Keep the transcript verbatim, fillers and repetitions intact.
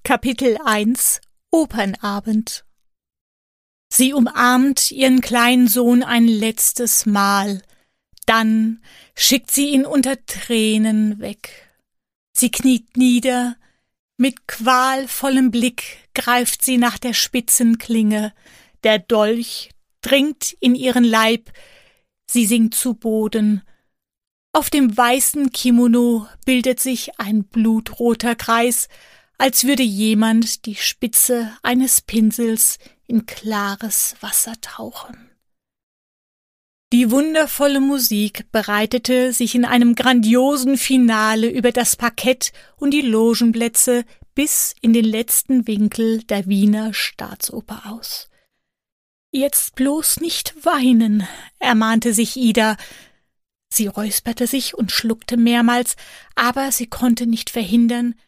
Kapitel eins Opernabend. Sie umarmt ihren kleinen Sohn ein letztes Mal, dann schickt sie ihn unter Tränen weg. Sie kniet nieder, mit qualvollem Blick greift sie nach der spitzen Klinge, der Dolch dringt in ihren Leib, sie sinkt zu Boden. Auf dem weißen Kimono bildet sich ein blutroter Kreis, als würde jemand die Spitze eines Pinsels in klares Wasser tauchen. Die wundervolle Musik breitete sich in einem grandiosen Finale über das Parkett und die Logenplätze bis in den letzten Winkel der Wiener Staatsoper aus. »Jetzt bloß nicht weinen«, ermahnte sich Ida. Sie räusperte sich und schluckte mehrmals, aber sie konnte nicht verhindern,